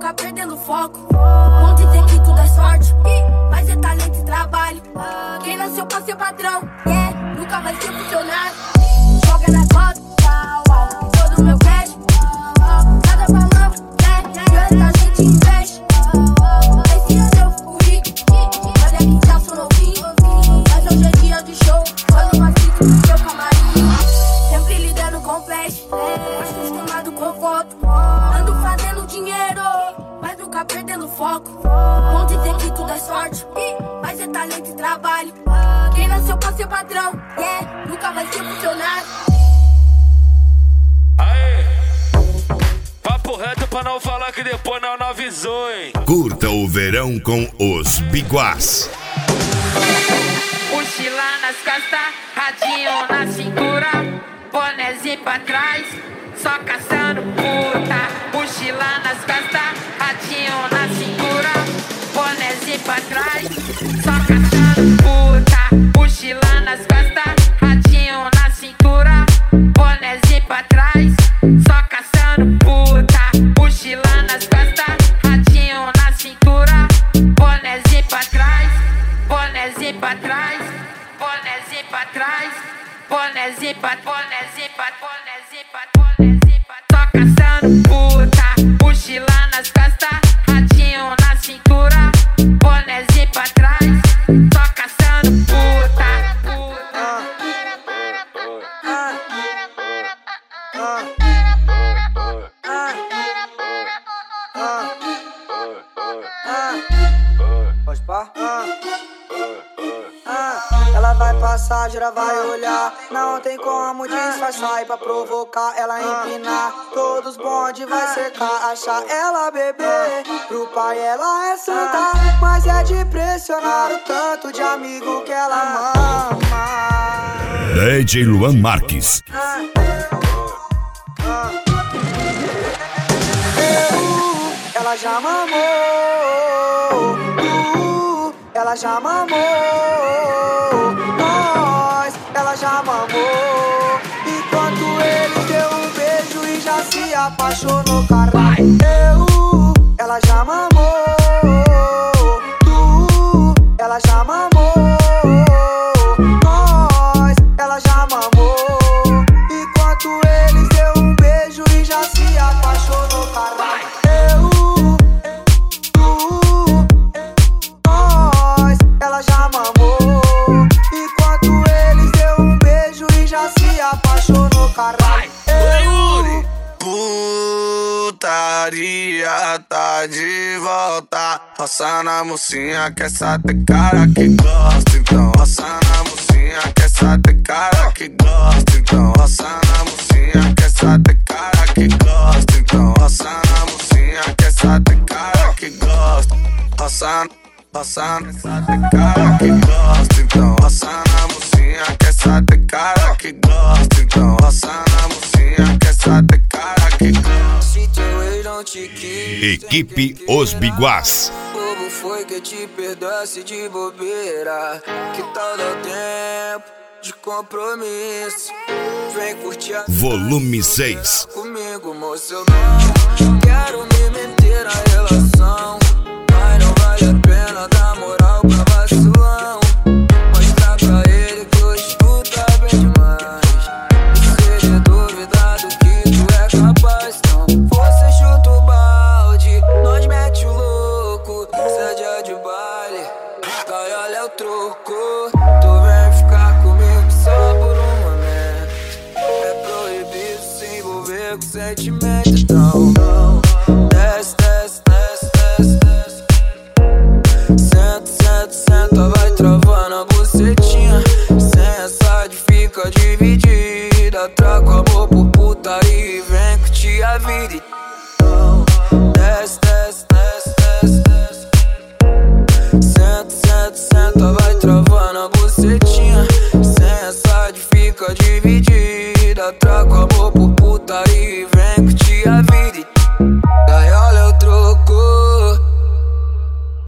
nunca perdendo foco. Vão dizer que tudo é sorte, mas é talento e trabalho. Quem nasceu pra ser patrão, nunca vai ser funcionário. Joga na cota, todo meu cash. Cada palavra, e essa gente investe. Esse ano eu fui rico, olha que já sou novinho. Mas hoje é dia de show, quando mastigo no seu camarim. Sempre lidando com flash, acostumado com foto. Ando fazendo dinheiro, mas nunca perdendo foco. Vão dizer que tudo é sorte, mas é talento e trabalho. Quem nasceu pra ser patrão, nunca vai ser funcionário. Aê! Papo reto pra não falar que depois não avisou, hein? Curta o verão com os Biguás. Mochila nas costas, radinho na cintura, bonézinho pra trás, só caçando puta. Mochila nas costas, radinho na cintura, bonézinho pra trás, só caçando puta. Mochila nas costas, radinho na cintura, bonézinho pra trás, só caçando puta. Mochila nas costas, radinho na cintura, bonézinho pra trás, bonézinho pra trás, bonézinho pra trás, bonézinho pra bonézinho pra bonézinho pra bonézinho pra. Só caçando puta. Mochila nas costas, radinho na cintura, bonézinho pra trás, só caçando puta. Pode pá? Ela vai passar, gira, vai olhar. Não tem como disfarçar. E pra provocar, ela empinar. Todos bonde vai secar. Achar ela beber. Pro pai ela é santa, mas é de pressionar o tanto de amigo que ela mama. DJ Luan Marques. Ela já mamou, ela já mamou, nós, ela já mamou. Enquanto ele deu um beijo e já se apaixonou, caralho. Ela já mamou, ela já mamou, nós, ela já mamou. Enquanto eles deu um beijo e já se apaixonou, caralho. Ela já mamou. Enquanto eles deu um beijo e já se apaixonou, caralho. Putaria tá de volta. Roça na mocinha, que essa tem cara que gosta. Então roça na mocinha, que essa tem cara que gosta. Então roça na mocinha, que essa tem cara que gosta. Então roça na mocinha, que essa tem cara que gosta. Roça, essa tem cara que gosta. Então roça na mocinha, que essa tem cara que gosta. Então roça na mocinha, que essa tem cara que gosta. Se teu ex não te quis, Equipe Os Biguás. Como foi que te perdoasse de bobeira? Que tal dar tempo de compromisso? Vem curtir a Volume 6. comigo, moço, eu não quero me meter na relação, mas não vale a pena dar moral pra vacilão. Mostrar pra ele que hoje tu tá bem demais. E se ele duvidar do que tu é capaz, então você chuta o balde, nós mete o louco. Se é dia de baile, cai, olha é o troco. Tu vem ficar comigo só por um momento. É proibido se envolver com sentimento, então não. Desce, desce, desce, desce, desce. Senta, senta, senta, vai travando a bucetinha. Sem essa de fica dividida. Trago amor por putaria e vem curtir a vida. Então desce, desce, desce, desce, desce. Senta, senta, senta.